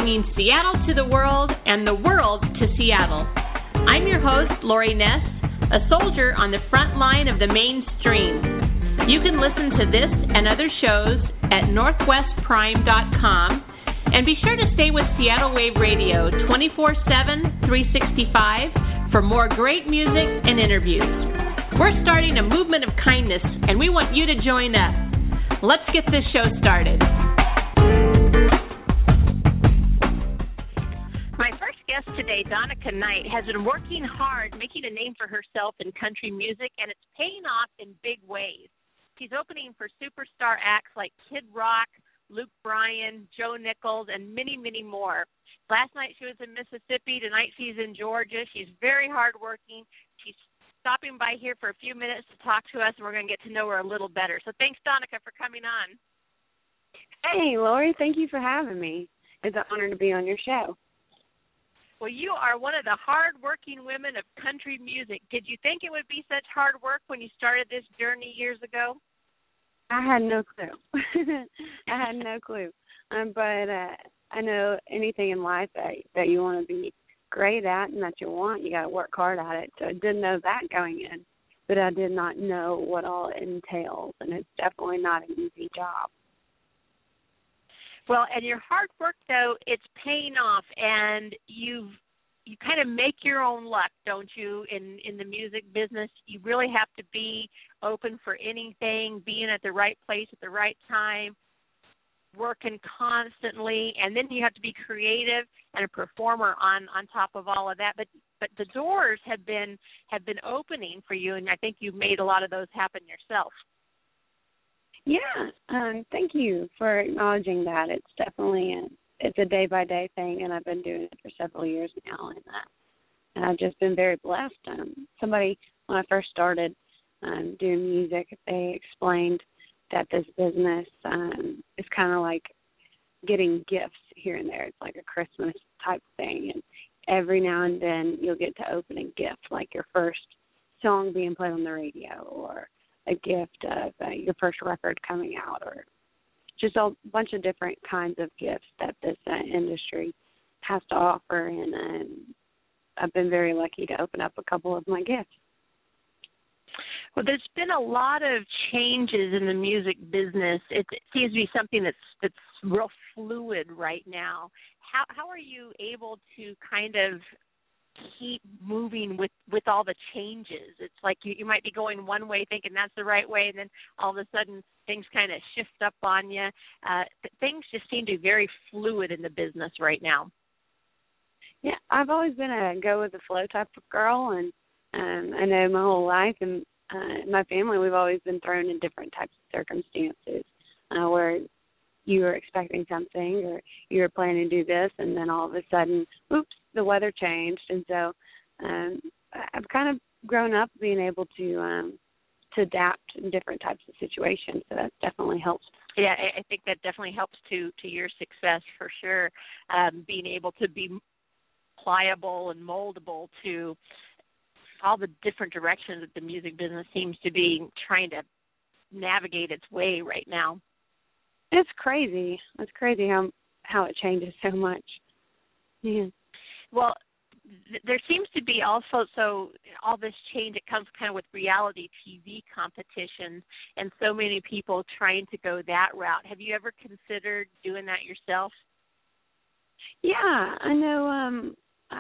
bringing Seattle to the world and the world to Seattle. I'm your host, Lori Ness, a soldier on the front line of the mainstream. You can listen to this and other shows at northwestprime.com, and be sure to stay with Seattle Wave Radio 24/7, 365 for more great music and interviews. We're starting a movement of kindness, and we want you to join us. Let's get this show started. My first guest today, Donica Knight, has been working hard, making a name for herself in country music, and it's paying off in big ways. She's opening for superstar acts like Kid Rock, Luke Bryan, Joe Nichols, and many, many more. Last night she was in Mississippi. Tonight she's in Georgia. She's very hardworking. She's stopping by here for a few minutes to talk to us, and we're going to get to know her a little better. So thanks, Donica, for coming on. Hey, Lori, thank you for having me. It's an honor to be on your show. Well, you are one of the hard-working women of country music. Did you think it would be such hard work when you started this journey years ago? I had no clue. I had no clue. But I know anything in life that you want to be great at and that you want, you got to work hard at it. So I didn't know that going in, but I did not know what all it entails, and it's definitely not an easy job. Well, and your hard work, though, it's paying off, and you kind of make your own luck, don't you, in the music business? You really have to be open for anything, being at the right place at the right time, working constantly, and then you have to be creative and a performer on top of all of that. But the doors have been opening for you, and I think you've made a lot of those happen yourself. Yeah, thank you for acknowledging that. It's definitely it's a day-by-day thing, and I've been doing it for several years now, and I've just been very blessed. Somebody, when I first started doing music, they explained that this business is kind of like getting gifts here and there. It's like a Christmas type thing, and every now and then you'll get to open a gift, like your first song being played on the radio, or a gift of your first record coming out, or just a bunch of different kinds of gifts that this industry has to offer, and I've been very lucky to open up a couple of my gifts. Well, there's been a lot of changes in the music business. It seems to be something that's real fluid right now. How are you able to kind of keep moving with all the changes? It's like you might be going one way thinking that's the right way, and then all of a sudden things kind of shift up on you. Things just seem to be very fluid in the business right now. Yeah, I've always been a go-with-the-flow type of girl, and I know my whole life, and my family, we've always been thrown in different types of circumstances where you were expecting something or you were planning to do this, and then all of a sudden, oops, the weather changed. And so I've kind of grown up being able to adapt in different types of situations, so that definitely helps. Yeah, I think that definitely helps to your success for sure, being able to be pliable and moldable to all the different directions that the music business seems to be trying to navigate its way right now. It's crazy. It's crazy how it changes so much. Yeah. Well, there seems to be also, so all this change, it comes kind of with reality TV competitions and so many people trying to go that route. Have you ever considered doing that yourself? Yeah, I know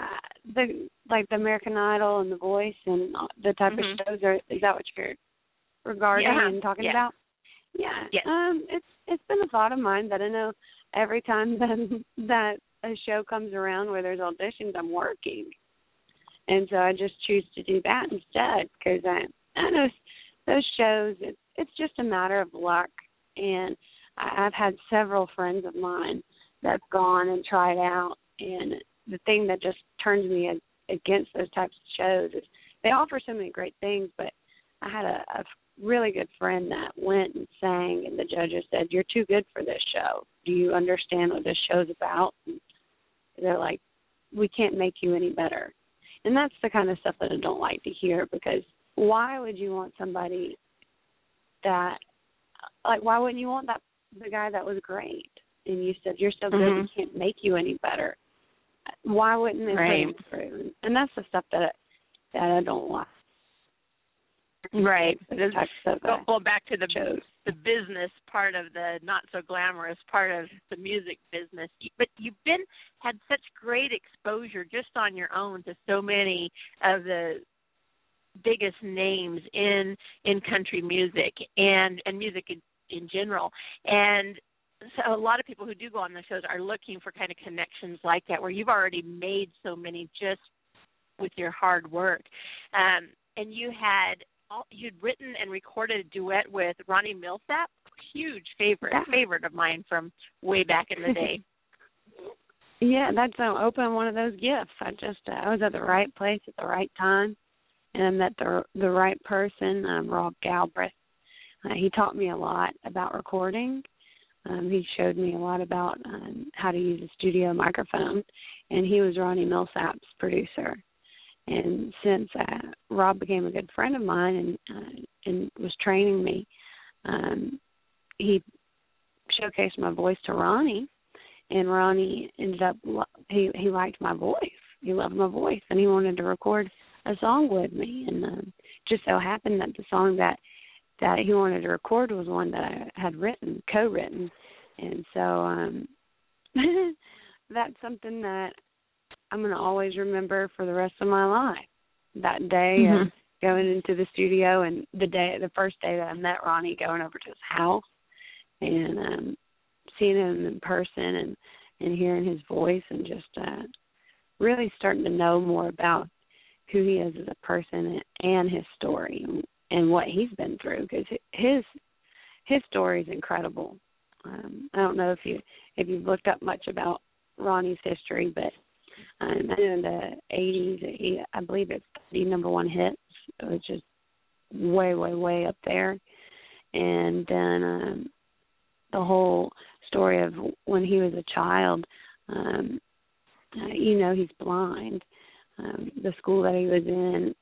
the American Idol and The Voice and the type of shows. Is that what you're regarding and talking about? Yeah. Yes. It's been a thought of mine that I know every time that a show comes around where there's auditions, I'm working. And so I just choose to do that instead, because I know those shows, it's just a matter of luck. And I've had several friends of mine that have gone and tried out, and the thing that just turns me against those types of shows is they offer so many great things, but I had a really good friend that went and sang, and the judges said, "You're too good for this show. Do you understand what this show's about?" And they're like, "We can't make you any better." And that's the kind of stuff that I don't like to hear, because why would you want somebody that, like, why wouldn't you want the guy that was great? and you said you're so good we can't make you any better. Why wouldn't they put you through? And that's the stuff that I don't like. Right. Going back to the business part of the not so glamorous part of the music business, but you've had such great exposure just on your own to so many of the biggest names in country music and music in general. And so a lot of people who do go on the shows are looking for kind of connections like that, where you've already made so many just with your hard work. And you'd written and recorded a duet with Ronnie Milsap, huge favorite of mine from way back in the day. Yeah, that's open one of those gifts. I was at the right place at the right time, and I met the right person, Rob Galbraith. He taught me a lot about recording. He showed me a lot about how to use a studio microphone, and he was Ronnie Milsap's producer. And since Rob became a good friend of mine and was training me, he showcased my voice to Ronnie, and Ronnie ended up he liked my voice. He loved my voice, and he wanted to record a song with me. And just so happened that the song that he wanted to record was one that I had co-written. And so that's something that I'm going to always remember for the rest of my life. That day of going into the studio, and the first day that I met Ronnie, going over to his house and seeing him in person and hearing his voice, and just really starting to know more about who he is as a person and his story and what he's been through, because his story is incredible. I don't know if you've looked up much about Ronnie's history, but in the 80s, I believe it's the number one hits, which is way, way, way up there. And then the whole story of when he was a child, he's blind. The school that he was in,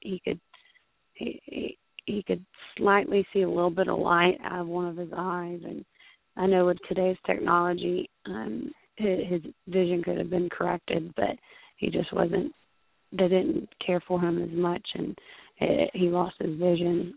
he could slightly see a little bit of light out of one of his eyes. And I know with today's technology, his vision could have been corrected, but he just wasn't. They didn't care for him as much, and he lost his vision.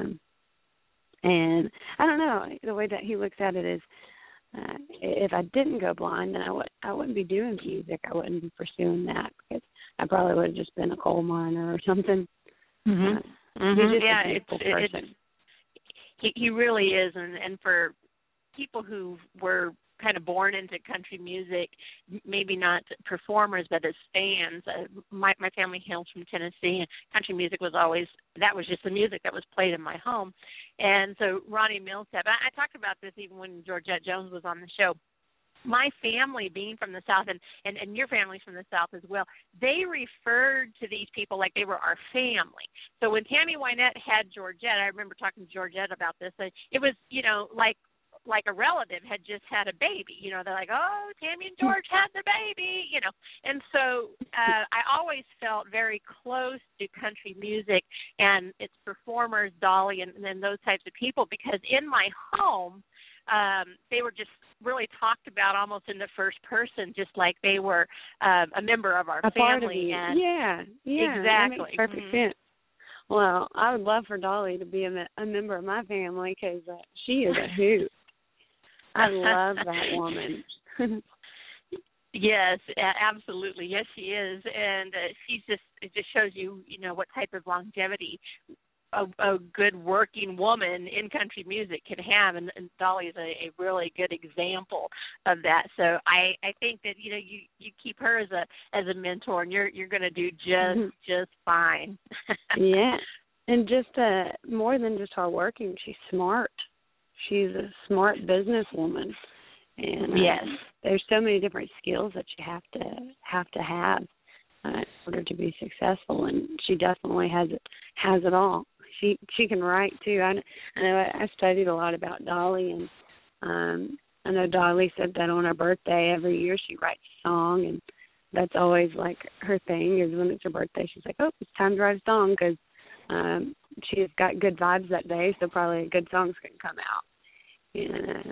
And I don't know, the way that he looks at it is, if I didn't go blind, then I wouldn't be doing music. I wouldn't be pursuing that, because I probably would have just been a coal miner or something. He's just a beautiful person. He really is, and for people who were kind of born into country music, maybe not performers, but as fans. My family hails from Tennessee, and country music was just the music that was played in my home. And so Ronnie Milsap, I talked about this even when Georgette Jones was on the show. My family, being from the South, and your family's from the South as well, they referred to these people like they were our family. So when Tammy Wynette had Georgette, I remember talking to Georgette about this, it was, like a relative had just had a baby. They're like, oh, Tammy and George had the baby, And so I always felt very close to country music and its performers, Dolly, and those types of people, because in my home, they were just really talked about almost in the first person, just like they were a member of our family. And yeah, exactly. That makes perfect sense. Well, I would love for Dolly to be a member of my family, because she is a hoot. I love that woman. Yes, absolutely. Yes, she is. And it just shows you, what type of longevity a good working woman in country music can have. And Dolly is a really good example of that. So I think that, you keep her as a mentor, and you're going to do just fine. Yeah. And just more than just hardworking, she's smart. She's a smart businesswoman, and yes, there's so many different skills that you have to have in order to be successful, and she definitely has it all. She can write too. I know I studied a lot about Dolly, and I know Dolly said that on her birthday every year she writes a song, and that's always like her thing, is when it's her birthday she's like, oh, it's time to write a song, because she's got good vibes that day, so probably good songs can come out. And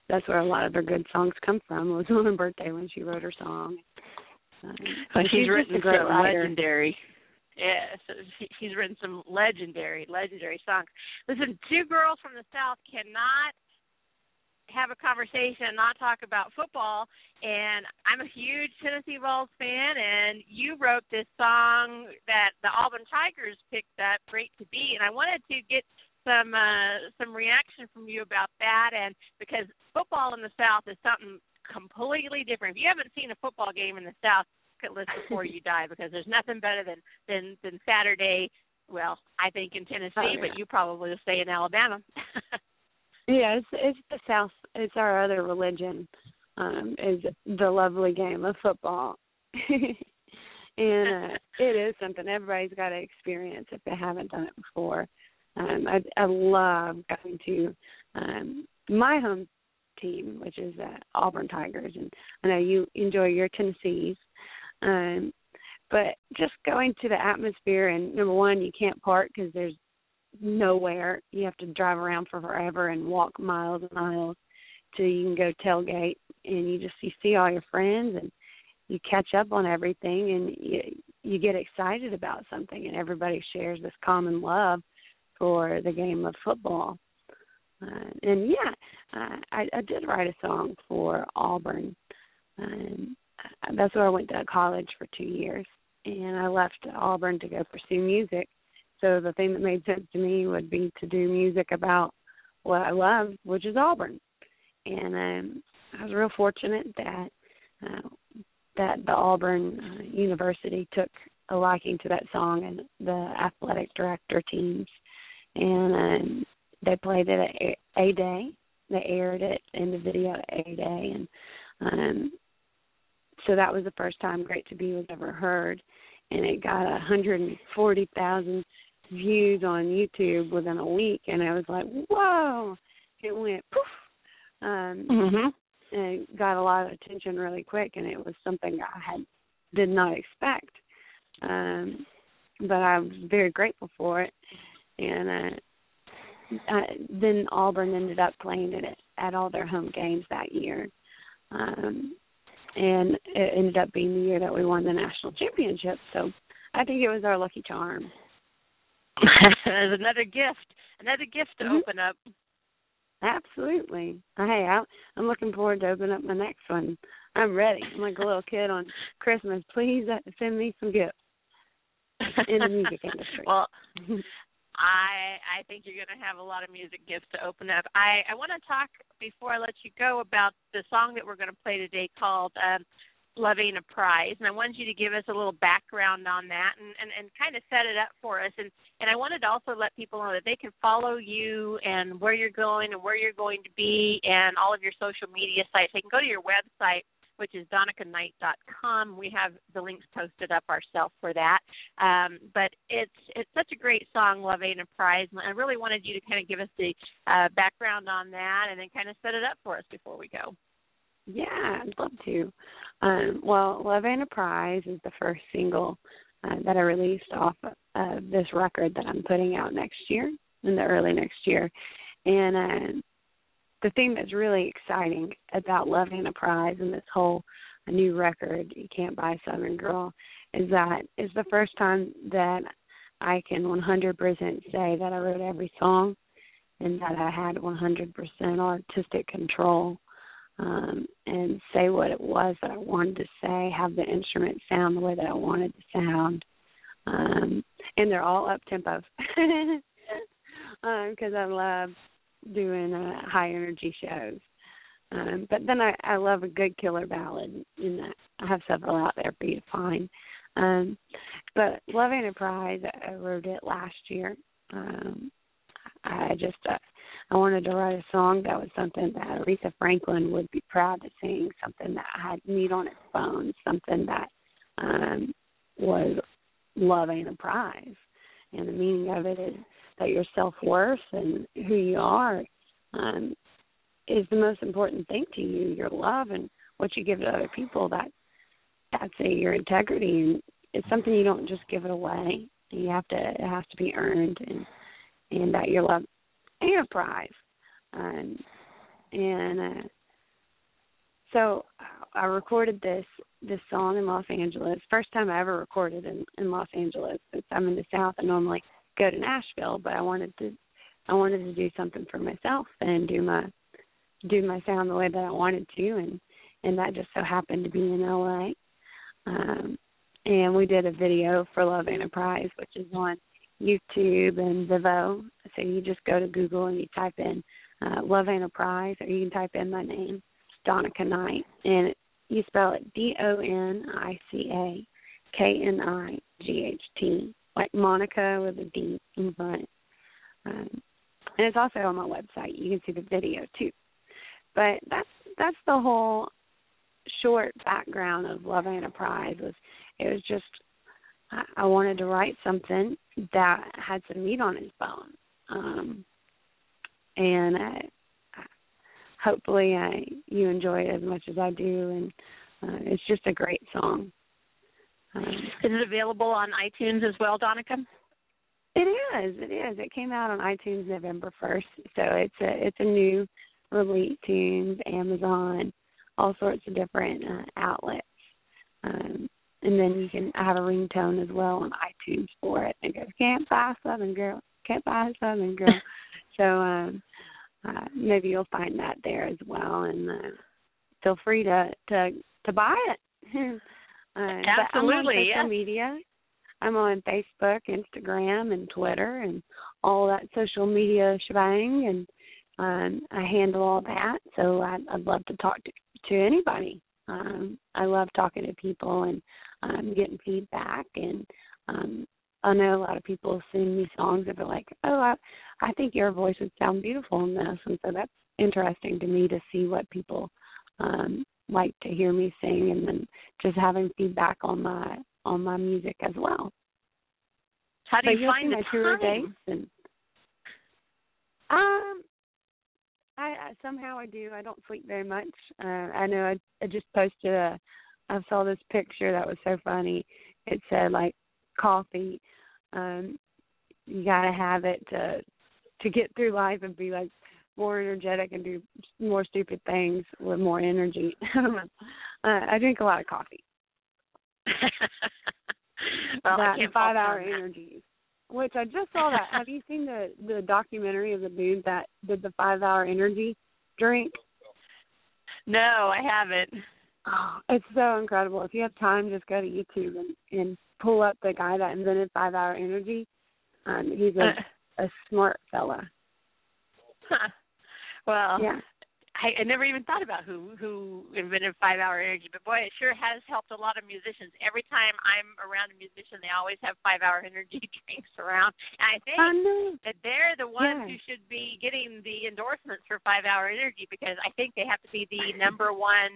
that's where a lot of her good songs come from. It was on her birthday when she wrote her song. She's written some writer. legendary. Yeah, so she's written some legendary songs. Listen, two girls from the South cannot have a conversation and not talk about football, and I'm a huge Tennessee Vols fan, and you wrote this song that the Auburn Tigers picked up, Great to Be, and I wanted to get some reaction from you about that, and because football in the South is something completely different. If you haven't seen a football game in the South, list before you die, because there's nothing better than Saturday. Well, I think in Tennessee, but you probably will say in Alabama. Yeah, it's the South. It's our other religion. Is the lovely game of football, and it is something everybody's got to experience if they haven't done it before. I love going to my home team, which is Auburn Tigers, and I know you enjoy your Tennessee's. But just going to the atmosphere, and number one, you can't park because there's nowhere. You have to drive around for forever and walk miles and miles till you can go tailgate, and you see all your friends and you catch up on everything, and you get excited about something, and everybody shares this common love for the game of football. I did write a song for Auburn. That's where I went to college for 2 years, and I left Auburn to go pursue music. So the thing that made sense to me would be to do music about what I love, which is Auburn. And I was real fortunate that the Auburn University took a liking to that song, and the athletic director teams, and they played it at A-Day. They aired it in the video at A-Day, and so that was the first time Great to Be was ever heard, and it got 140,000 views on YouTube within a week, and I was like, whoa! It went poof, and it got a lot of attention really quick, and it was something I did not expect, but I was very grateful for it, and then Auburn ended up playing it at all their home games that year. And it ended up being the year that we won the national championship. So I think it was our lucky charm. There's another gift to open up. Absolutely. Hey, I'm looking forward to opening up my next one. I'm ready. I'm like a little kid on Christmas. Please send me some gifts in the music industry. Well, I think you're going to have a lot of music gifts to open up. I want to talk, before I let you go, about the song that we're going to play today called Love Ain't a Prize. And I wanted you to give us a little background on that and kind of set it up for us. And I wanted to also let people know that they can follow you and where you're going and where you're going to be and all of your social media sites. They can go to your website, which is DonicaKnight.com. We have the links posted up ourselves for that. But it's such a great song, Love Ain't a Prize. And I really wanted you to kind of give us the background on that and then kind of set it up for us before we go. Yeah, I'd love to. Well, Love Ain't a Prize is the first single that I released off of this record that I'm putting out next year, in the early next year. And the thing that's really exciting about Love Ain't a Prize and this whole new record, You Can't Buy Southern Girl, is that it's the first time that I can 100% say that I wrote every song and that I had 100% artistic control and say what it was that I wanted to say, have the instrument sound the way that I wanted to sound. And they're all up-tempo because I love doing high-energy shows. But then I love a good killer ballad, and I have several out there for you to find. But Love Ain't a Prize, I wrote it last year. I wanted to write a song that was something that Aretha Franklin would be proud to sing, something that had meat on its bones, something that was love ain't a prize. And the meaning of it is that your self-worth and who you are is the most important thing to you, your love and what you give to other people. That's your integrity, and it's something you don't just give it away. It has to be earned, and that your love ain't a prize. And so I recorded this song in Los Angeles. First time I ever recorded in Los Angeles. Since I'm in the South, I normally go to Nashville, but I wanted to do something for myself and do my sound the way that I wanted to, and that just so happened to be in LA. And we did a video for Love Ain't a Prize, which is on YouTube and Vivo. So you just go to Google and you type in Love Ain't a Prize, or you can type in my name, Donica Knight, and you spell it DONICAKNIGHT, like Monica with a D in front. And it's also on my website. You can see the video too. But that's the whole short background of Love Ain't a Prize. It was just I wanted to write something that had some meat on its bone, and hopefully you enjoy it as much as I do. And it's just a great song. Is it available on iTunes as well, Donica? It is. It came out on iTunes November 1st, so it's a new release. Tunes, Amazon, all sorts of different outlets. And then you can have a ringtone as well on iTunes for it. It goes, "Can't buy Southern Girl, can't buy Southern Girl." So maybe you'll find that there as well, and feel free to buy it. Absolutely, I'm on social media. I'm on Facebook, Instagram, and Twitter, and all that social media shebang, and I handle all that. So I'd love to talk to anybody. I love talking to people and getting feedback. And I know a lot of people send me songs that are like, "Oh, I think your voice would sound beautiful in this," and so that's interesting to me to see what people like to hear me sing, and then just having feedback on my music as well. How do you find the tour time? dates? And I somehow I do. I don't sleep very much. I know I just posted I saw this picture that was so funny. It said like coffee. You gotta have it to get through life and be like more energetic and do more stupid things with more energy. I drink a lot of coffee. Well, that I can't 5-hour energy, which I just saw that. Have you seen the documentary of the dude that did the 5-hour energy drink? No, I haven't. Oh, it's so incredible. If you have time, just go to YouTube and pull up the guy that invented 5-hour energy. He's a smart fella. Huh. Well, yeah. I never even thought about who invented 5-hour energy, but boy, it sure has helped a lot of musicians. Every time I'm around a musician, they always have 5-hour energy drinks around. And I think that they're the ones who should be getting the endorsements for 5-hour energy, because I think they have to be the number one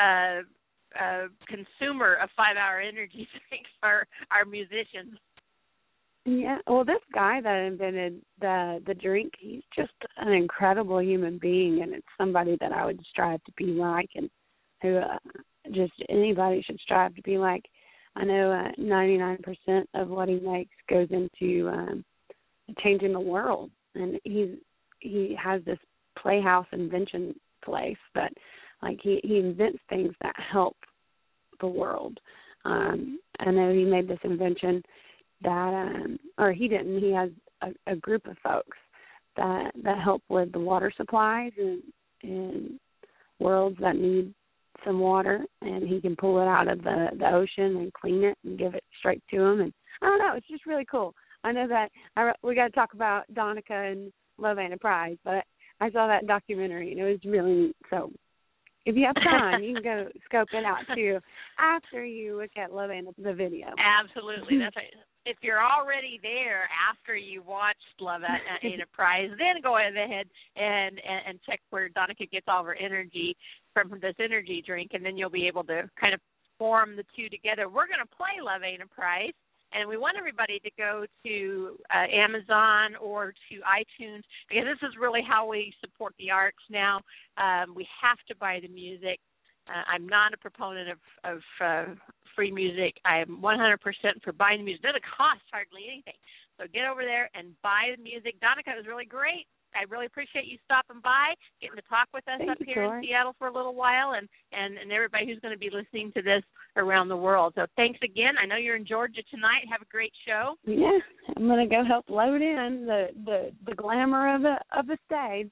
consumer of 5-hour energy drinks for our musicians. Yeah, well, this guy that invented the drink, he's just an incredible human being, and it's somebody that I would strive to be like, and who just anybody should strive to be like. I know 99% of what he makes goes into changing the world, and he has this Playhouse invention place that, like, he invents things that help the world. I know he made this invention that or he didn't. He has a group of folks that help with the water supplies in worlds that need some water, and he can pull it out of the ocean and clean it and give it straight to them. And I don't know, it's just really cool. I know that we got to talk about Donica and Love Ain't a Prize, but I saw that documentary and it was really neat. So if you have time, you can go scope it out too after you look at Love Ain't the video. Absolutely, that's right. If you're already there after you watched Love Ain't a Prize, then go ahead and check where Donica gets all of her energy from this energy drink, and then you'll be able to kind of form the two together. We're going to play Love Ain't a Prize, and we want everybody to go to Amazon or to iTunes, because this is really how we support the arts now. We have to buy the music. I'm not a proponent of free music. I am 100% for buying the music. It doesn't cost hardly anything. So get over there and buy the music. Donica, it was really great I really appreciate you stopping by, getting to talk with us up here in Seattle for a little while, and everybody who's going to be listening to this around the world. So thanks again. I know you're in Georgia tonight. Have a great show. Yeah, I'm going to go help load in the glamour of a stage.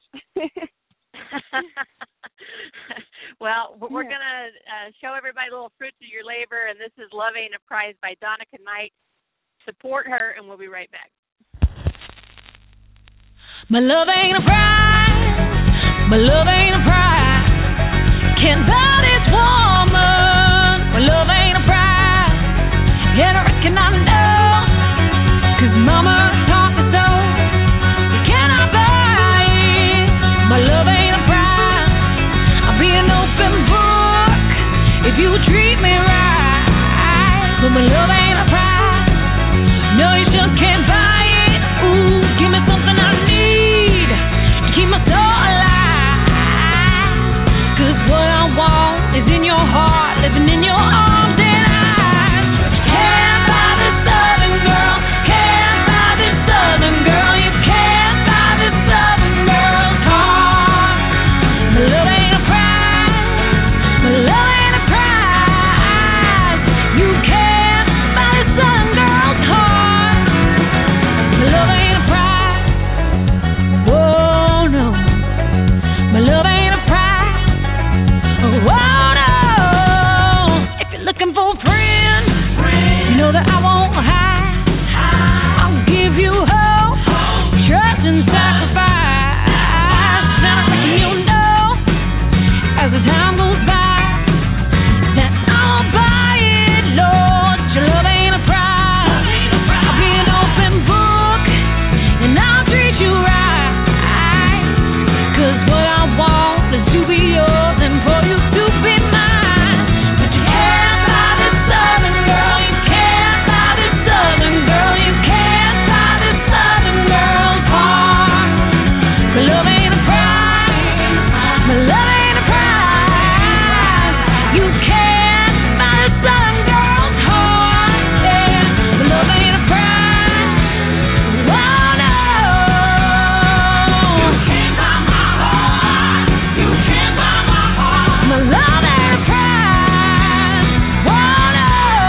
Well, we're going to show everybody little fruits of your labor, and this is Love Ain't a Prize by Donica Knight. Support her, and we'll be right back. My love ain't a prize. My love ain't a prize. Can't buy this woman. My love ain't a prize. And I reckon I know, 'cause mama taught me so. You cannot buy it. My love ain't a prize. I'll be an open book if you treat me right. But my love ain't a prize. No, you still can't buy it. Ooh, give me something I need to keep my soul alive. 'Cause what I want is in your heart, living in your arms and eyes. Can't buy this southern girl. Can't buy this southern girl. You can't buy this southern girl's heart. My love ain't a prize. My love ain't a prize. You can't buy this southern girl's heart. My love ain't a prize. Whoa, no. My love ain't a prize. Whoa, no. If you're looking for a friend, you know that I won't hide. I'll give you hope, trust and sacrifice. Now I reckon you'll know as the time goes by that I'll buy it, Lord. Your love ain't a prize. I'll be an open book and I'll treat you right. 'Cause what I want is to be yours and for you to be mine. But you can't buy this southern girl. You can't buy this southern girl. You can't buy this southern girl's heart. My love ain't a prize. My love ain't a prize. You can't buy this southern girl's heart. Yeah. My love ain't a prize. Oh no. You can't buy my heart. You can't buy my heart. My love ain't a prize. Oh no.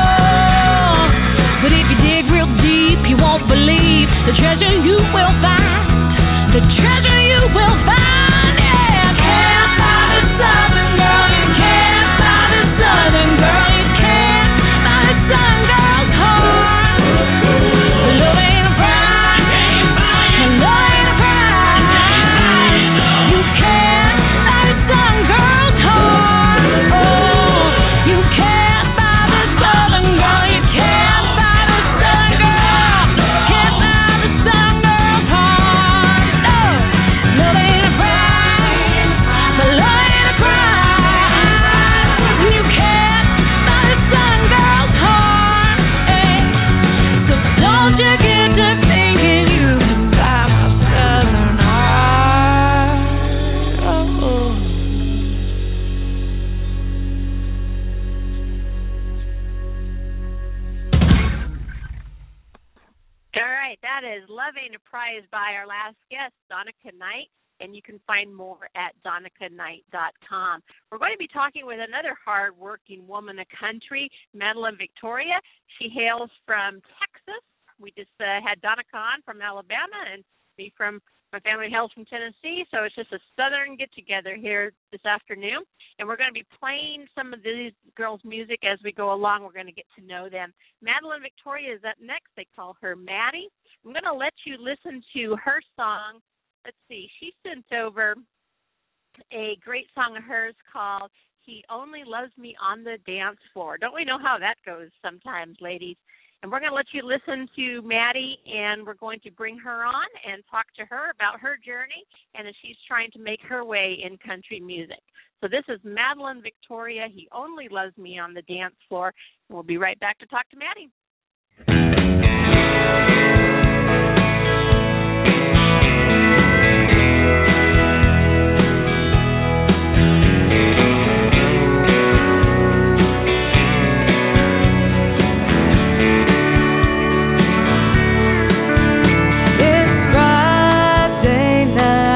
But if you dig real deep, you won't believe the treasure you will find. The treasure you will find. Yeah. Can't buy this southern girl. You can't buy this southern girl. You can't buy this southern girl's heart. My love ain't a prize. My love ain't a prize. You can't buy this southern girl's heart. Oh, you can't buy this southern girl. You can't buy this southern girl. Can't buy this southern girl's heart. No, love ain't a prize. My love ain't a prize. You can't buy this southern girl's heart. Hey. So don't you get to thinking you can buy my southern heart. Oh. All right, that is Love Ain't a Prize by our last guest, Donica Knight, and you can find more at donicaknight.com. We're going to be talking with another hard-working woman of country, Madeline Victoria. She hails from Texas. We just had Donica on from Alabama, and me from my family hails from Tennessee, so it's just a southern get-together here this afternoon. And we're going to be playing some of these girls' music as we go along. We're going to get to know them. Madeline Victoria is up next. They call her Maddie. I'm going to let you listen to her song. Let's see. She sent over a great song of hers called He Only Loves Me on the Dance Floor. Don't we know how that goes sometimes, ladies? And we're going to let you listen to Maddie, and we're going to bring her on and talk to her about her journey and as she's trying to make her way in country music. So this is Madeline Victoria, He Only Loves Me on the Dance Floor. And we'll be right back to talk to Maddie. It's Friday night.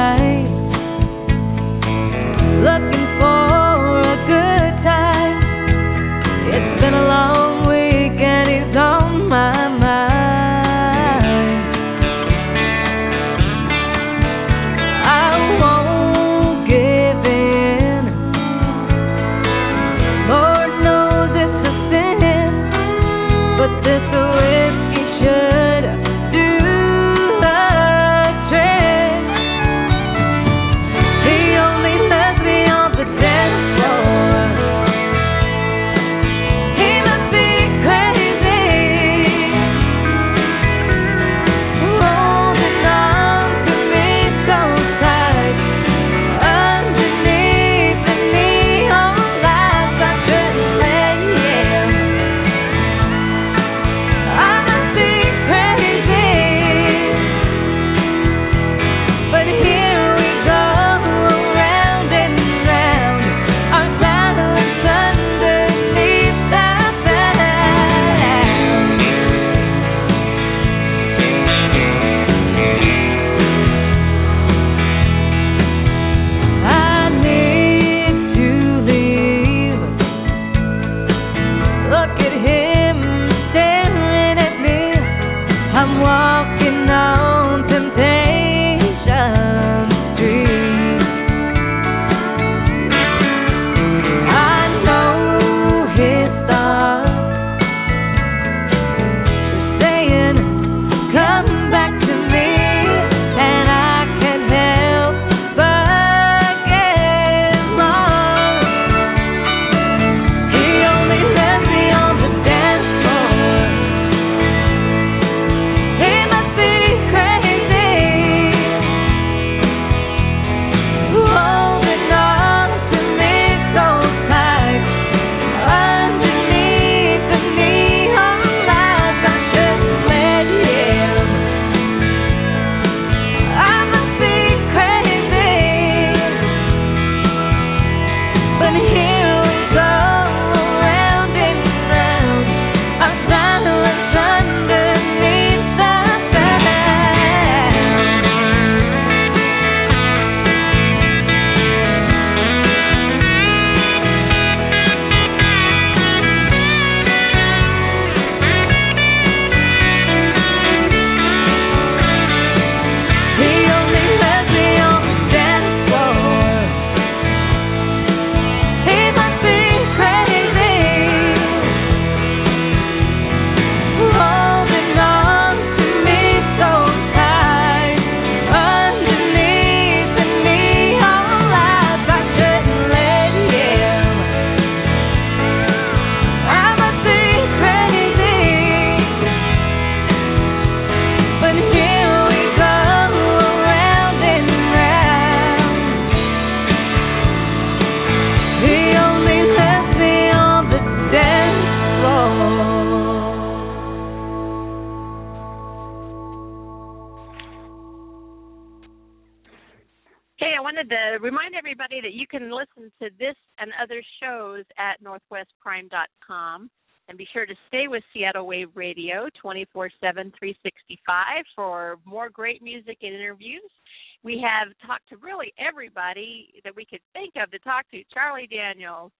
I wanted to remind everybody that you can listen to this and other shows at northwestprime.com. And be sure to stay with Seattle Wave Radio 24/7, 365 for more great music and interviews. We have talked to really everybody that we could think of to talk to. Charlie Daniels,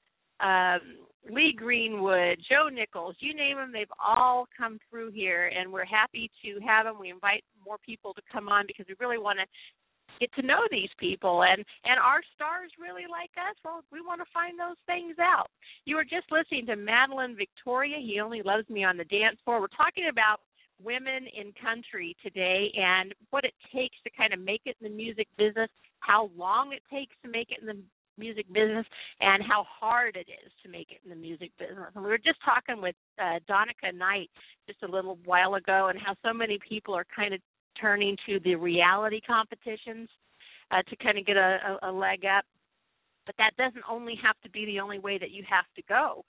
Lee Greenwood, Joe Nichols, you name them, they've all come through here, and we're happy to have them. We invite more people to come on because we really want to get to know these people, and our stars really like us. Well, we want to find those things out. You were just listening to Madeline Victoria, He Only Loves Me on the Dance Floor. We're talking about women in country today and what it takes to kind of make it in the music business, how long it takes to make it in the music business, and how hard it is to make it in the music business. And we were just talking with Donica Knight just a little while ago, and how so many people are kind of turning to the reality competitions to kind of get a leg up. But that doesn't only have to be the only way that you have to go.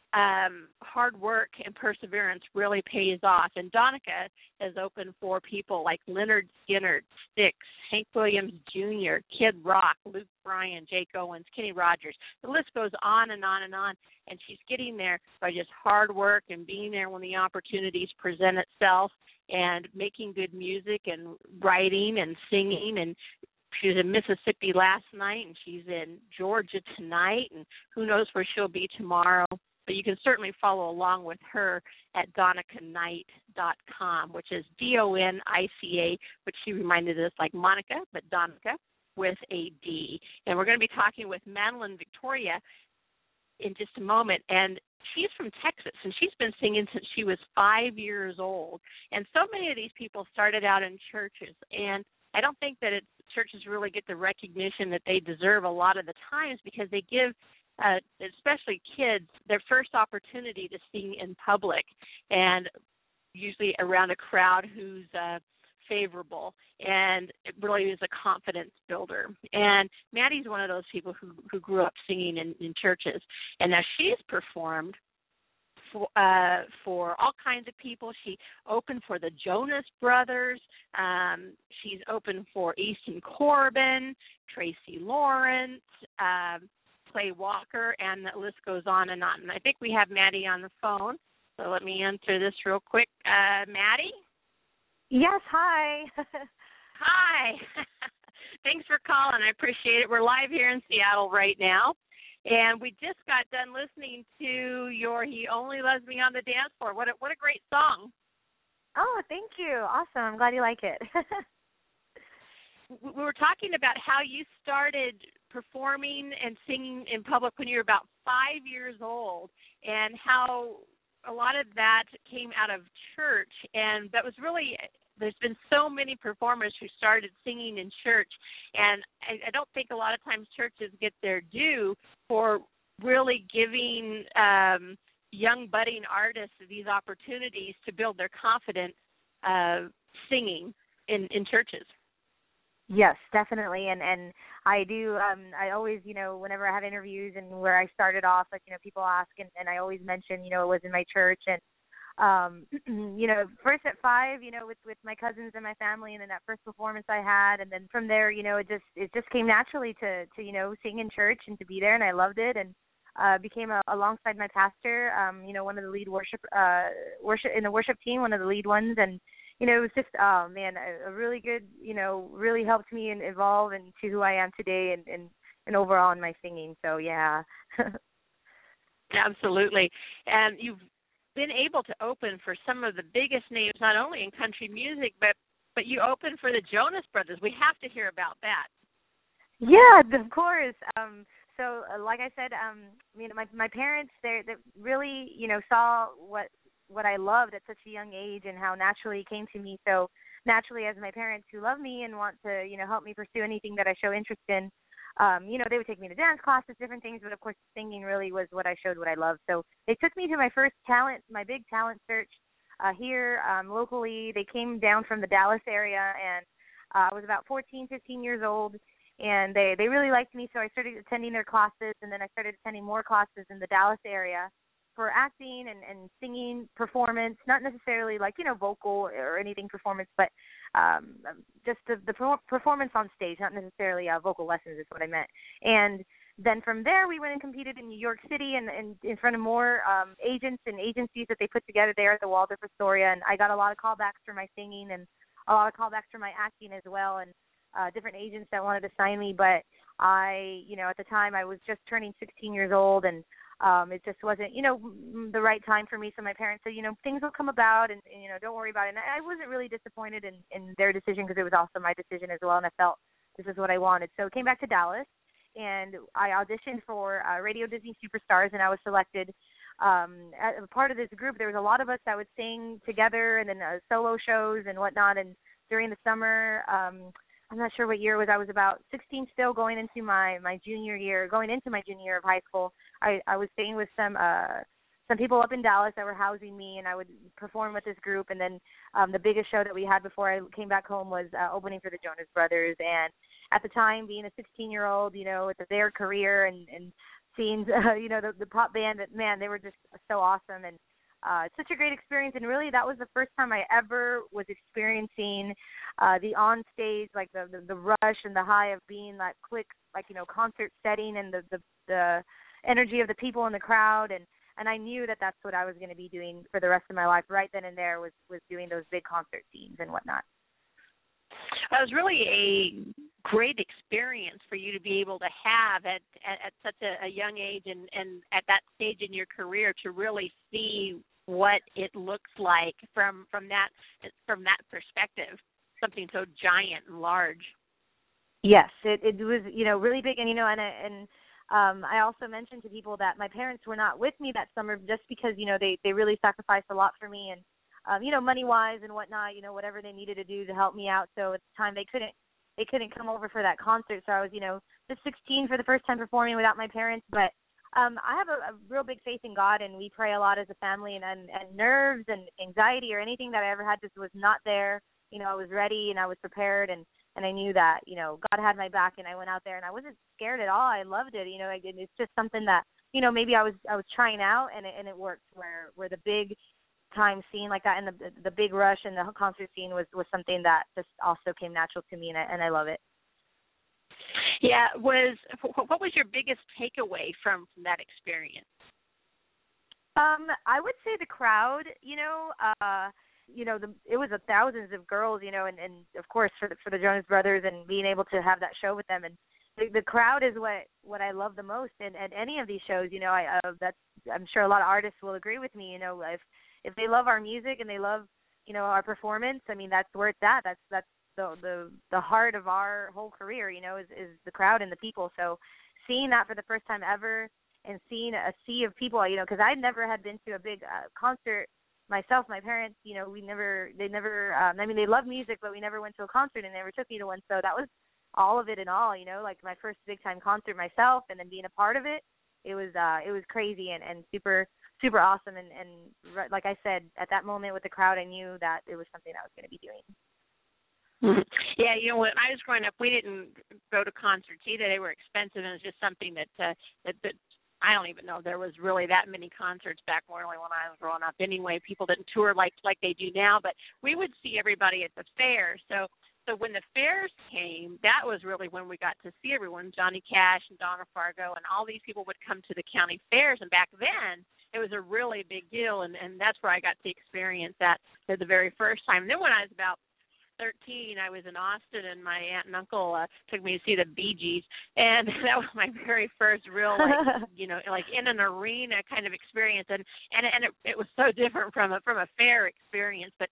Hard work and perseverance really pays off. And Donica has opened for people like Leonard Skinner, Styx, Hank Williams Jr., Kid Rock, Luke Bryan, Jake Owens, Kenny Rogers. The list goes on and on and on. And she's getting there by just hard work and being there when the opportunities present itself, and making good music and writing and singing. And she was in Mississippi last night, and she's in Georgia tonight, and who knows where she'll be tomorrow. But you can certainly follow along with her at DonicaKnight.com, which is DONICA, which she reminded us like Monica, but Donica with a D. And we're going to be talking with Madeline Victoria in just a moment. And she's from Texas, and she's been singing since she was 5 years old. And so many of these people started out in churches, and I don't think that churches really get the recognition that they deserve a lot of the times, because they give, especially kids, their first opportunity to sing in public, and usually around a crowd who's favorable, and it really is a confidence builder. And Maddie's one of those people who grew up singing in churches, and now she's performed for all kinds of people. She opened for the Jonas Brothers. She's opened for Easton Corbin, Tracy Lawrence, Clay Walker, and the list goes on and on. And I think we have Maddie on the phone, so let me answer this real quick. Maddie? Yes, hi. Hi. Thanks for calling. I appreciate it. We're live here in Seattle right now, and we just got done listening to your He Only Loves Me on the Dance Floor. What a great song. Oh, thank you. Awesome. I'm glad you like it. We were talking about how you started performing and singing in public when you were about 5 years old, and how a lot of that came out of church, and that was really, there's been so many performers who started singing in church, and I don't think a lot of times churches get their due for really giving young budding artists these opportunities to build their confidence singing in churches. Yes, definitely. And I do, I always, whenever I have interviews and where I started off, like, people ask, and I always mention, it was in my church. And, first at 5, with my cousins and my family, and then that first performance I had. And then from there, it just came naturally to sing in church and to be there. And I loved it, and became alongside my pastor, one of the lead worship in the worship team, one of the lead ones. And, it was just, a really good, really helped me and evolve into who I am today and overall in my singing. So, yeah. Absolutely. And you've been able to open for some of the biggest names, not only in country music, but you opened for the Jonas Brothers. We have to hear about that. Yeah, of course. So, like I said, my parents, they really, saw what I loved at such a young age and how naturally it came to me. So naturally, as my parents who love me and want to, help me pursue anything that I show interest in, they would take me to dance classes, different things. But of course, singing really was what I showed what I loved. So they took me to my big talent search here locally. They came down from the Dallas area, and I was about 14, 15 years old. And they really liked me, so I started attending their classes, and then I started attending more classes in the Dallas area. for acting and singing performance, not necessarily like, vocal or anything performance, but just the performance on stage, not necessarily vocal lessons is what I meant. And then from there, we went and competed in New York City and in front of more agents and agencies that they put together there at the Waldorf Astoria. And I got a lot of callbacks for my singing and a lot of callbacks for my acting as well, and different agents that wanted to sign me. But I, at the time, I was just turning 16 years old, and it just wasn't, the right time for me. So my parents said, things will come about, and don't worry about it. And I wasn't really disappointed in their decision, because it was also my decision as well, and I felt this is what I wanted. So I came back to Dallas, and I auditioned for Radio Disney Superstars, and I was selected. As a part of this group, there was a lot of us that would sing together, and then solo shows and whatnot. And during the summer, I'm not sure what year it was. I was about 16 still, going into my junior year of high school. I was staying with some people up in Dallas that were housing me, and I would perform with this group. And then the biggest show that we had before I came back home was opening for the Jonas Brothers. And at the time, being a 16-year-old, it's their career, and seeing, the pop band, man, they were just so awesome. And it's such a great experience. And really, that was the first time I ever was experiencing the on stage, like the rush and the high of being that quick, concert setting, and the energy of the people in the crowd. And I knew that that's what I was going to be doing for the rest of my life right then and there, was doing those big concert scenes and whatnot. It was really a great experience for you to be able to have at such a young age, and at that stage in your career, to really see what it looks like from that perspective, something so giant and large. Yes, it was really big, and I also mentioned to people that my parents were not with me that summer, just because they really sacrificed a lot for me, and money-wise and whatnot, whatever they needed to do to help me out. So at the time, they couldn't come over for that concert. So I was, just 16 for the first time performing without my parents. But I have a real big faith in God, and we pray a lot as a family, and nerves and anxiety or anything that I ever had just was not there. I was ready and I was prepared, and I knew that, God had my back, and I went out there and I wasn't scared at all. I loved it. It's just something that, maybe I was trying out, and it worked, where the big time scene like that, and the big rush and the concert scene was something that just also came natural to me, and I love it. Yeah, what was your biggest takeaway from that experience? I would say the crowd. It was thousands of girls, and of course for the Jonas Brothers, and being able to have that show with them, and the crowd is what I love the most. And at any of these shows, I'm sure a lot of artists will agree with me. If they love our music and they love, our performance, I mean, that's where it's at. That's the heart of our whole career, is the crowd and the people. So seeing that for the first time ever, and seeing a sea of people, because I never had been to a big concert myself. My parents, they never, they love music, but we never went to a concert, and never took me to one. So that was all of it in all, like my first big time concert myself, and then being a part of it. It was crazy and super, super awesome. And like I said, at that moment with the crowd, I knew that it was something I was going to be doing. Mm-hmm. Yeah, when I was growing up, we didn't go to concerts either. They were expensive, and it was just something that I don't even know there was really that many concerts back when I was growing up. Anyway, people didn't tour like they do now, but we would see everybody at the fair. So when the fairs came, that was really when we got to see everyone. Johnny Cash and Donna Fargo and all these people would come to the county fairs. And back then, it was a really big deal, and that's where I got to experience that for the very first time. And then when I was about 13, I was in Austin, and my aunt and uncle took me to see the Bee Gees, and that was my very first real, like in an arena kind of experience, and it was so different from a fair experience, but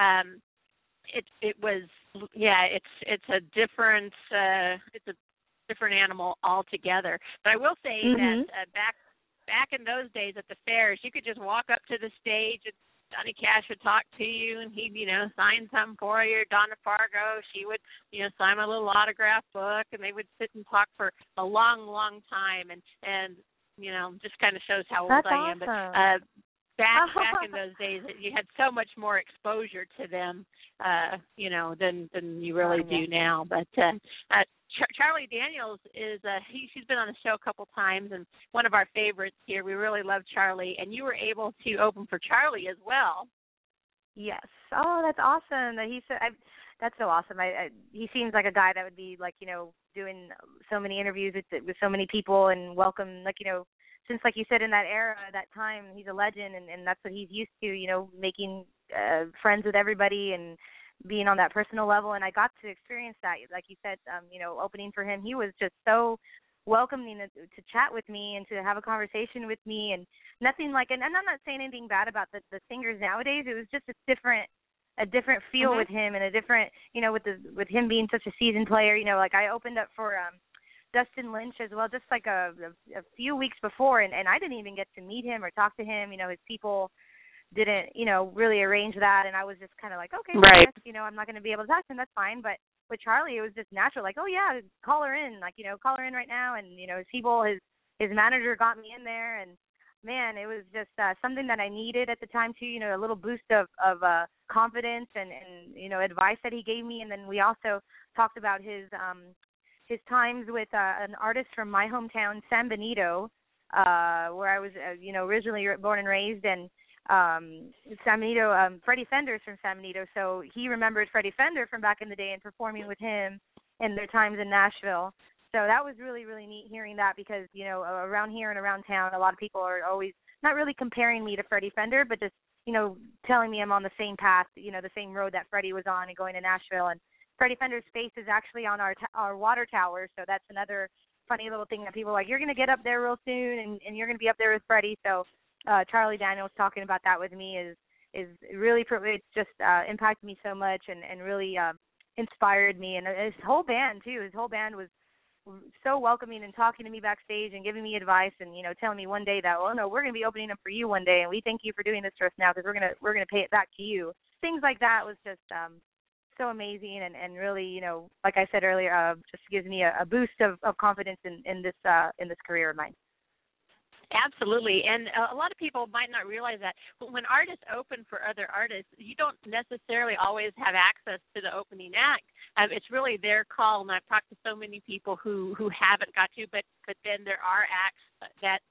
it was, yeah, it's a different animal altogether. But I will say that back in those days at the fairs, you could just walk up to the stage, and Johnny Cash would talk to you, and he'd, sign something for you. Donna Fargo, she would, sign my little autograph book, and they would sit and talk for a long, long time, and just kind of shows how old I am. But back in those days, you had so much more exposure to them, than you really do now. But Charlie Daniels is she's been on the show a couple times and one of our favorites here. We really love Charlie, and you were able to open for Charlie as well. Yes. Oh, that's awesome. That he said. That's so awesome. He seems like a guy that would be like, doing so many interviews with so many people and welcome, since like you said in that era, that time, he's a legend, and that's what he's used to, making friends with everybody and being on that personal level. And I got to experience that, like you said, opening for him. He was just so welcoming to chat with me and to have a conversation with me, and nothing like, and I'm not saying anything bad about the singers nowadays. It was just a different feel with him, and a different, with him being such a seasoned player. Like I opened up for Dustin Lynch as well, just like a few weeks before, and I didn't even get to meet him or talk to him. His people didn't, really arrange that, and I was just kind of like, okay, right. I guess, I'm not going to be able to talk to him. That's fine. But with Charlie, it was just natural, like, oh yeah, call her in, like, call her in right now, and his people, his manager got me in there, and man, it was just something that I needed at the time too. A little boost of confidence and advice that he gave me. And then we also talked about his times with an artist from my hometown, San Benito, where I was originally born and raised, and San Benito, Freddie Fender's from San Benito, so he remembered Freddie Fender from back in the day and performing with him in their times in Nashville. So that was really, really neat hearing that, because, around here and around town, a lot of people are always not really comparing me to Freddie Fender, but just, telling me I'm on the same path, the same road that Freddie was on and going to Nashville. And Freddie Fender's face is actually on our water tower, so that's another funny little thing that people are like, you're going to get up there real soon, and you're going to be up there with Freddie. So Charlie Daniels talking about that with me is really, it's just impacted me so much and really inspired me. And his whole band, too. His whole band was so welcoming and talking to me backstage and giving me advice and, telling me one day that, well, no, we're going to be opening up for you one day, and we thank you for doing this for us now because we're going to pay it back to you. Things like that was just so amazing and really, like I said earlier, just gives me a boost of confidence in this career of mine. Absolutely, and a lot of people might not realize that, but when artists open for other artists, you don't necessarily always have access to the opening act. It's really their call, and I've talked to so many people who haven't got to, but then there are acts that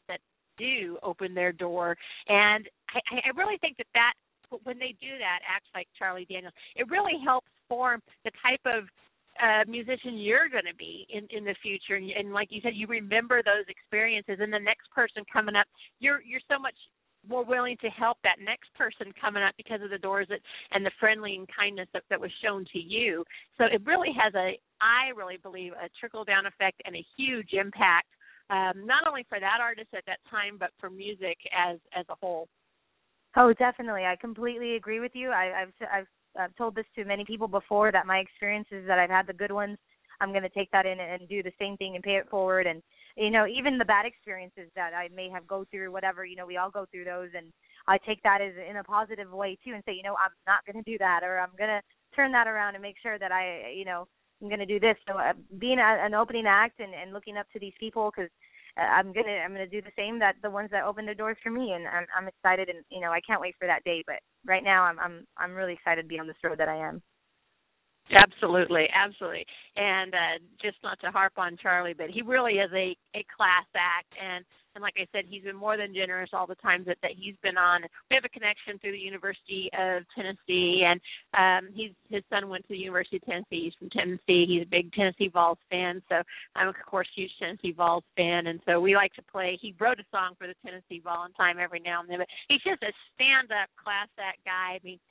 do open their door, and I really think that when they do that, acts like Charlie Daniels, it really helps form the type of musician you're going to be in the future, and like you said, you remember those experiences, and the next person coming up, you're so much more willing to help that next person coming up because of the doors and the friendly and kindness that was shown to you. So it really has I really believe, a trickle-down effect and a huge impact, not only for that artist at that time, but for music as a whole. Oh, definitely. I completely agree with you. I've told this to many people before, that my experiences that I've had, the good ones, I'm going to take that in and do the same thing and pay it forward. And, even the bad experiences that I may have go through, whatever, we all go through those. And I take that as in a positive way, too, and say, I'm not going to do that, or I'm going to turn that around and make sure that I'm going to do this. So being an opening act and looking up to these people, because I'm gonna do the same, that the ones that open the doors for me, and I'm excited, and I can't wait for that day. But right now I'm really excited to be on this road that I am. Absolutely. And just not to harp on Charlie, but he really is a class act, and like I said, he's been more than generous all the times that he's been on. We have a connection through the University of Tennessee, and his son went to the University of Tennessee. He's from Tennessee. He's a big Tennessee Vols fan, so I'm, of course, a huge Tennessee Vols fan, and so we like to play. He wrote a song for the Tennessee Vol in time every now and then, but he's just a stand-up class act guy. I mean,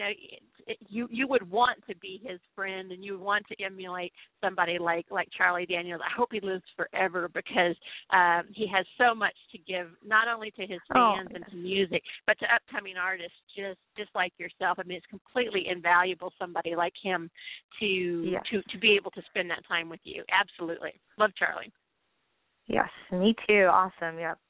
you would want to be his friend, and you would want to emulate somebody like Charlie Daniels. I hope he lives forever, because he has so much to give, not only to his fans and to music, but to upcoming artists just like yourself. I mean, it's completely invaluable, somebody like him to be able to spend that time with you. Absolutely. Love Charlie. Yes, me too. Awesome. Yep.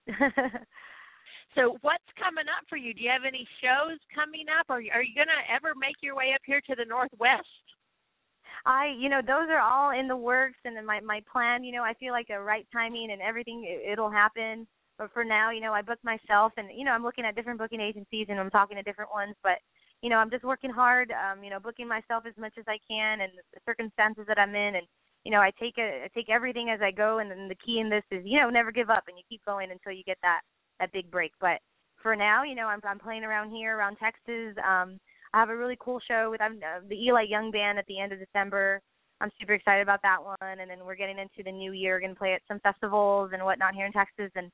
So what's coming up for you? Do you have any shows coming up? Or are you going to ever make your way up here to the Northwest? Those are all in the works, and my plan, I feel like the right timing and everything, it'll happen. But for now, I booked myself, and, I'm looking at different booking agencies, and I'm talking to different ones. But, I'm just working hard, booking myself as much as I can, and the circumstances that I'm in, and I take everything as I go, and then the key in this is, never give up, and you keep going until you get that big break. But for now, I'm playing around here, around Texas. I have a really cool show with the Eli Young Band at the end of December. I'm super excited about that one, and then we're getting into the new year. We're going to play at some festivals and whatnot here in Texas, and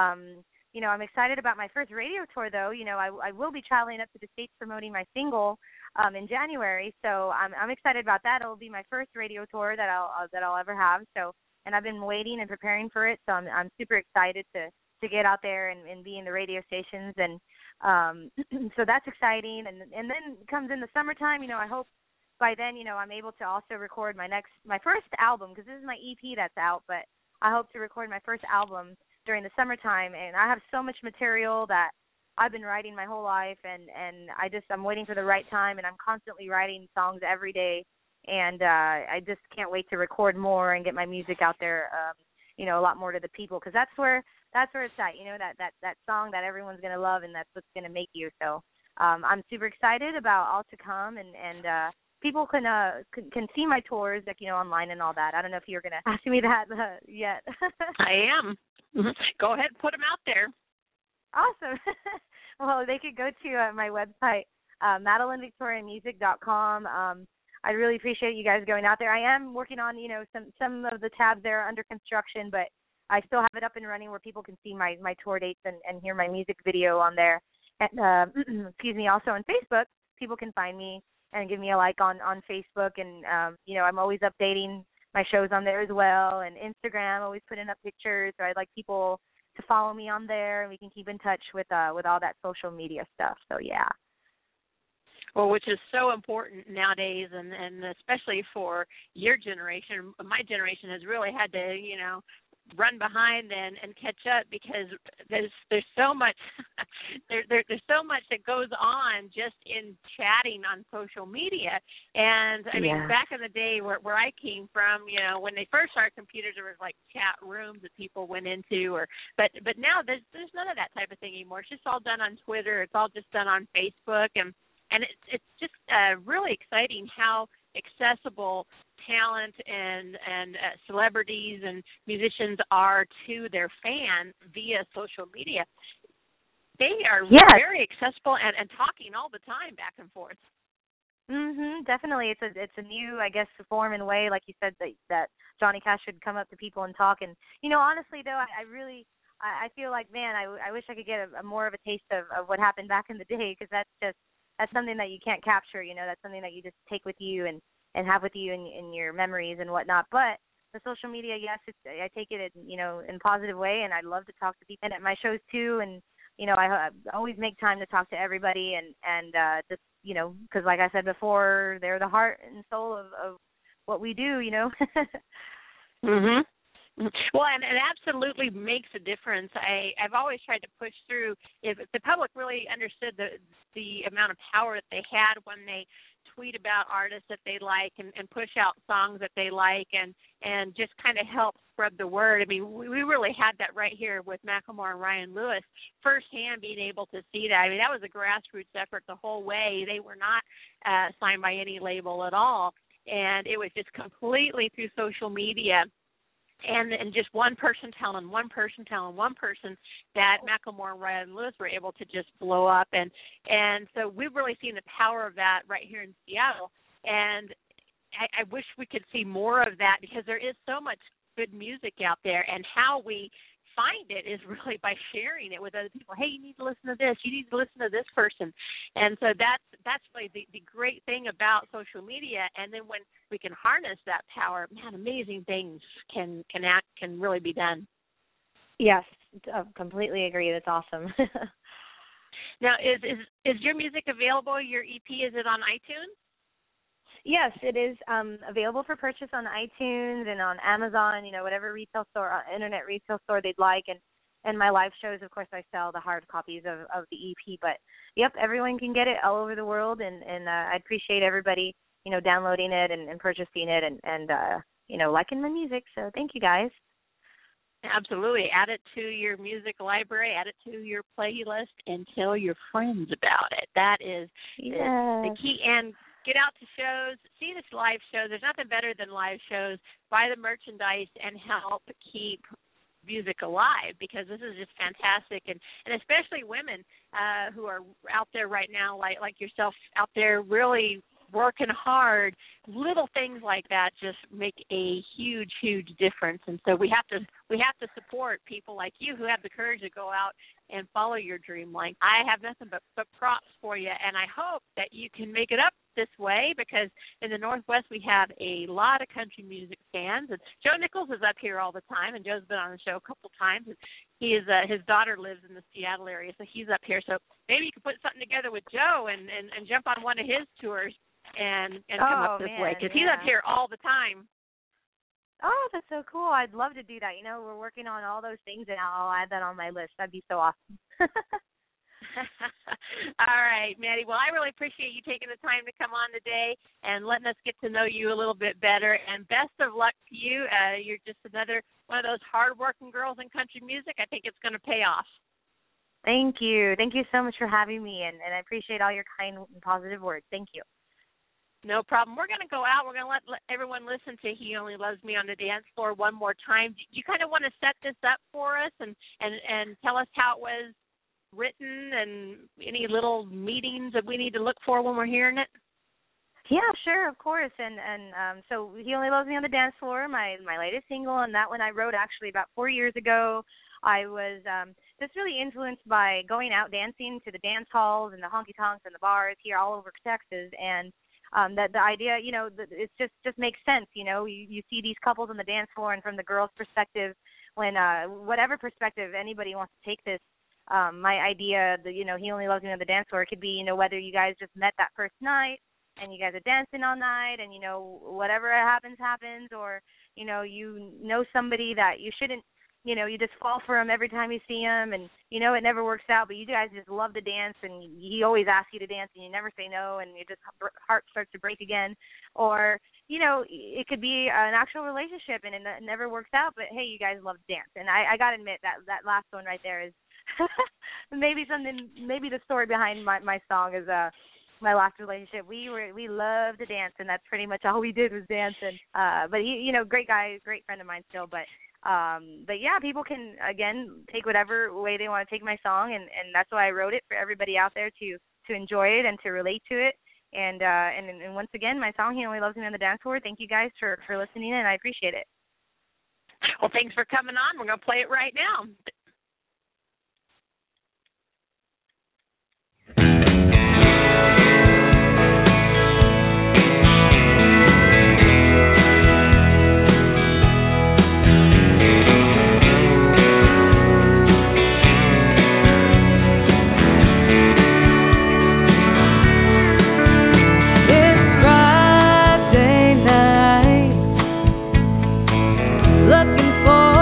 I'm excited about my first radio tour, though. I will be traveling up to the States promoting my single in January, so I'm excited about that. It'll be my first radio tour that I'll ever have. So, and I've been waiting and preparing for it, so I'm super excited to get out there and be in the radio stations, and so that's exciting. And then comes in the summertime. I hope by then, I'm able to also record my first album, because this is my EP that's out, but I hope to record my first album during the summertime. And I have so much material that I've been writing my whole life, and I'm waiting for the right time, and I'm constantly writing songs every day, and I just can't wait to record more and get my music out there, a lot more to the people, because that's where it's at, that song that everyone's going to love, and that's what's going to make you. So I'm super excited about all to come, and people can see my tours, online and all that. I don't know if you're going to ask me that yet. I am. Go ahead, put them out there. Awesome. Well, they could go to my website, MadelineVictoriaMusic.com. I'd really appreciate you guys going out there. I am working on, some of the tabs there are under construction, but I still have it up and running where people can see my tour dates and hear my music video on there. And excuse me, also on Facebook, people can find me and give me a like on Facebook. And, I'm always updating my shows on there as well. And Instagram, always putting up pictures. So I'd like people to follow me on there, and we can keep in touch with all that social media stuff. So, yeah. Well, which is so important nowadays, and especially for your generation. My generation has really had to, run behind and catch up, because there's so much there's so much that goes on just in chatting on social media. And I mean, back in the day where I came from, when they first started computers, there was like chat rooms that people went into, but now there's none of that type of thing anymore. It's just all done on Twitter. It's all just done on Facebook, and it's just really exciting how accessible talent and celebrities and musicians are to their fans via social media. They are very accessible and talking all the time back and forth. Definitely, it's a new, I guess, form and way, like you said, that Johnny Cash should come up to people and talk. And honestly, though, I feel like, man, I wish I could get a more of a taste of what happened back in the day, because that's something that you can't capture. That's something that you just take with you and have with you in your memories and whatnot. But the social media, yes, I take it in a positive way, and I'd love to talk to people and at my shows too. And I always make time to talk to everybody, and just because like I said before, they're the heart and soul of what we do. Well, and it absolutely makes a difference. I've always tried to push through. If the public really understood the amount of power that they had when they tweet about artists that they like and push out songs that they like and just kind of help spread the word. I mean, we really had that right here with Macklemore and Ryan Lewis firsthand, being able to see that. I mean, that was a grassroots effort the whole way. They were not signed by any label at all, and it was just completely through social media. And just one person telling one person that Macklemore and Ryan Lewis were able to just blow up. And so we've really seen the power of that right here in Seattle. And I wish we could see more of that, because there is so much good music out there. And how we find it is really by sharing it with other people. Hey, you need to listen to this. You need to listen to this person. And so that's really the great thing about social media. And then when we can harness that power, man, amazing things can really be done. Yes, I completely agree. That's awesome. Now, is your music available? Your EP, is it on iTunes? Yes, it is available for purchase on iTunes and on Amazon, whatever retail store, internet retail store they'd like. And my live shows, of course, I sell the hard copies of the EP. But, yep, everyone can get it all over the world. And I appreciate everybody, downloading it and purchasing it and liking my music. So thank you, guys. Absolutely. Add it to your music library, add it to your playlist, and tell your friends about it. That is the key. And get out to shows, see this live shows. There's nothing better than live shows. Buy the merchandise and help keep music alive, because this is just fantastic, and especially women who are out there right now, like yourself, out there really working hard. Little things like that just make a huge difference, and so we have to support people like you who have the courage to go out and follow your dream. Like, I have nothing but props for you, and I hope that you can make it up this way, because in the Northwest we have a lot of country music fans, and Joe Nichols is up here all the time, and Joe's been on the show a couple times, and he is his daughter lives in the Seattle area, so he's up here. So maybe you could put something together with Joe and jump on one of his tours and come up this way, because he's up here all the time. Oh, that's so cool. I'd love to do that. You know, we're working on all those things, and I'll add that on my list. That'd be so awesome. All right, Maddie. Well, I really appreciate you taking the time to come on today and letting us get to know you a little bit better. And best of luck to you. You're just another one of those hard-working girls in country music. I think it's going to pay off. Thank you. Thank you so much for having me, and I appreciate all your kind and positive words. Thank you. No problem. We're going to go out. We're going to let everyone listen to He Only Loves Me on the Dance Floor one more time. Do you kind of want to set this up for us and tell us how it was written and any little meetings that we need to look for when we're hearing it? Yeah, sure, of course. And so He Only Loves Me on the Dance Floor, my latest single, and that one I wrote actually about 4 years ago. I was just really influenced by going out dancing to the dance halls and the honky-tonks and the bars here all over Texas, and that the idea, you know, it just makes sense. You know, you see these couples on the dance floor, and from the girl's perspective, when whatever perspective anybody wants to take this, my idea, you know, He Only Loves Me on the Dance Floor, it could be, you know, whether you guys just met that first night and you guys are dancing all night, and, you know, whatever happens, or, you know somebody that you shouldn't, you know, you just fall for him every time you see him, and, you know, it never works out, but you guys just love to dance, and he always asks you to dance, and you never say no, and your just heart starts to break again. Or, you know, it could be an actual relationship, and it never works out, but, hey, you guys love to dance. And I got to admit, that last one right there is maybe the story behind my song is my last relationship. We love to dance, and that's pretty much all we did was dance. And but he, you know, great guy, great friend of mine still. But yeah, people can again take whatever way they want to take my song, and that's why I wrote it for everybody out there to enjoy it and to relate to it. And once again, my song He Only Loves Me on the Dance Floor. Thank you guys for listening, and I appreciate it. Well, thanks for coming on. We're going to play it right now. Looking for